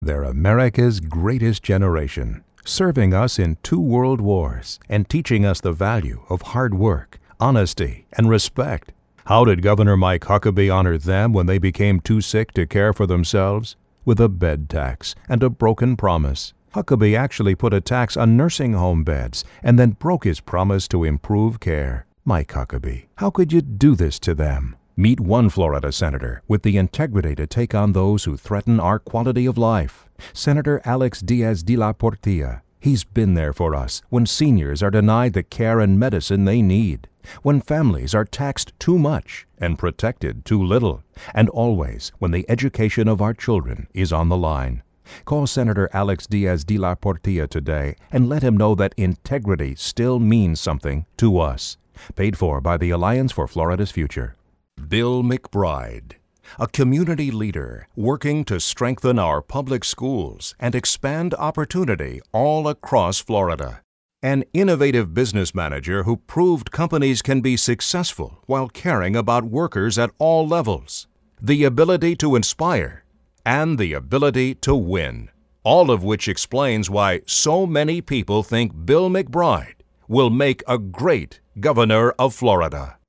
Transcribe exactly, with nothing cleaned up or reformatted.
They're America's greatest generation, serving us in two world wars and teaching us the value of hard work, honesty, and respect. How did Governor Mike Huckabee honor them when they became too sick to care for themselves? With a bed tax and a broken promise. Huckabee actually put a tax on nursing home beds and then broke his promise to improve care. Mike Huckabee, how could you do this to them? Meet one Florida senator with the integrity to take on those who threaten our quality of life. Senator Alex Diaz de la Portilla. He's been there for us when seniors are denied the care and medicine they need, when families are taxed too much and protected too little, and always when the education of our children is on the line. Call Senator Alex Diaz de la Portilla today and let him know that integrity still means something to us. Paid for by the Alliance for Florida's Future. Bill McBride, a community leader working to strengthen our public schools and expand opportunity all across Florida. An innovative business manager who proved companies can be successful while caring about workers at all levels. The ability to inspire and the ability to win. All of which explains why so many people think Bill McBride will make a great governor of Florida.